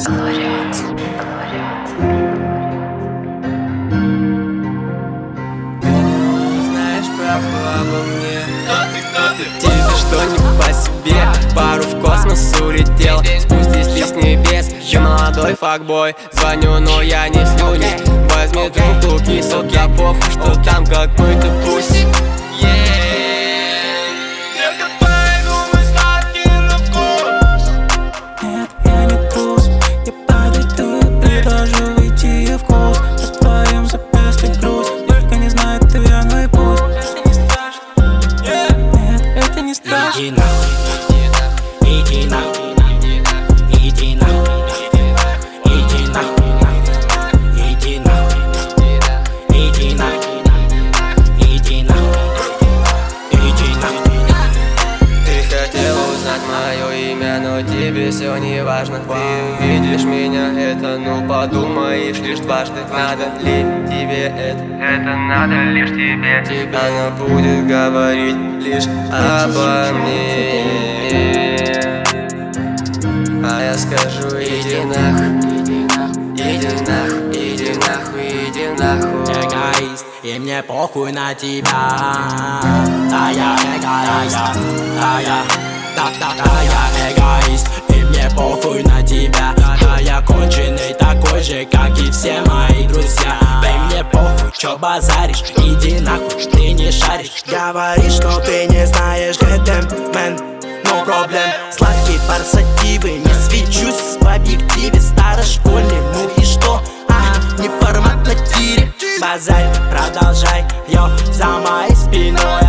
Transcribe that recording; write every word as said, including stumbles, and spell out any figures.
Знаешь правду обо мне. Кто ты, кто ты? Тебе что не по себе? Пару в космос улетел. Спустись ты с небес. Ты молодой факбой. Звоню, но я не слюни. Возьми трубку, кисел, да похуй, что там какой-то пусть. Иди нахуй, иди нахуй, иди нахуй, иди нахуй, иди нахуй, иди нахуй, иди нахуй, иди нахуй. Ты хотела узнать мое имя, но тебе все не важно. Ты увидишь меня, это, ну подумаешь лишь дважды. Надо ли тебе это? Это надо лишь тебе. Она будет говорить лишь обо мне, а я скажу: иди нахуй, иди нахуй, иди нахуй, иди нахуй. Эгоист, и мне похуй на тебя. Да я эгоист, да я, да, да, да я эгоист, и мне похуй на тебя. Да я конченый такой же, как и все мои друзья. Да и мне похуй, чё базаришь, иди нахуй, ты не шаришь. Говоришь, но ты не знаешь, get them, man, no problem. Сладкие барсативы, не свечусь в объективе старошкольным. Ну и что? А, не формат на тире. Базарь, продолжай, йо, за моей спиной.